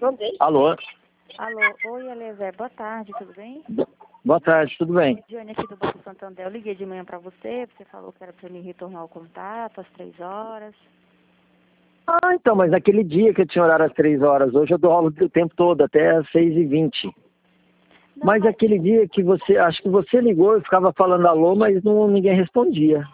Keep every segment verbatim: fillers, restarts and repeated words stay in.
Alô? Alô, oi Eliezer, boa tarde, tudo bem? Boa tarde, tudo bem? Diane aqui do Banco Santander, eu liguei de manhã pra você, você falou que era pra me retornar o contato às três horas. Ah, então, mas naquele dia que eu tinha horário às três horas, hoje eu dou aula o tempo todo, até às seis e vinte. Não, Mas mas... aquele dia que você, acho que você ligou, eu ficava falando alô, mas não, ninguém respondia.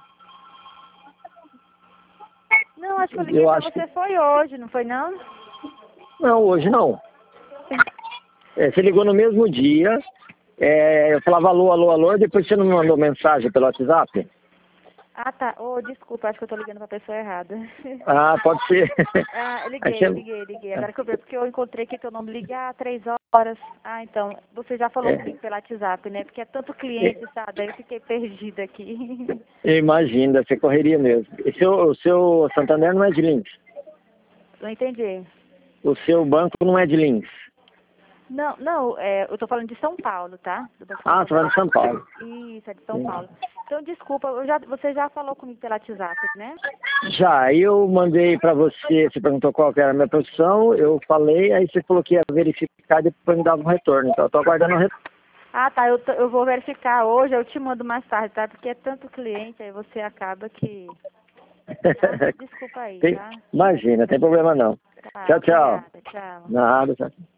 Não, acho que eu liguei Eu pra acho você que... foi hoje, não foi não? Não, hoje não. É, você ligou no mesmo dia, é, eu falava alô, alô, alô, e depois você não me mandou mensagem pelo WhatsApp? Ah, tá. Ô, desculpa, acho que eu tô ligando pra pessoa errada. Ah, pode ser. Ah, eu Aí liguei, você- liguei, liguei. Agora que eu vi, porque eu encontrei aqui teu nome, ligar três horas. Ah, então, você já falou É, comigo pelo WhatsApp, né? Porque é tanto cliente, sabe? Aí eu fiquei perdida aqui. imagina, você correria mesmo. E seu, o seu Santander não é de Lins? Não entendi. O seu banco não é de Lins? Não, não, é, eu tô falando de São Paulo, tá? Do Banco Ah, você vai Santander. de São Paulo. Isso, é de São Sim. Paulo. Então, desculpa, eu já, você já falou comigo pelo WhatsApp, né? Já, aí eu mandei para você, você perguntou qual que era a minha posição, eu falei, aí você falou que ia verificar e depois me dava um retorno. Então eu tô aguardando o retorno. Ah, tá, eu, tô- eu vou verificar hoje, eu te mando mais tarde, tá? Porque é tanto cliente, aí você acaba que... Tá? Desculpa aí, Tem- tá? imagina, tem problema não. Tá, Tchau, tchau. obrigada, tchau. Nada, tchau.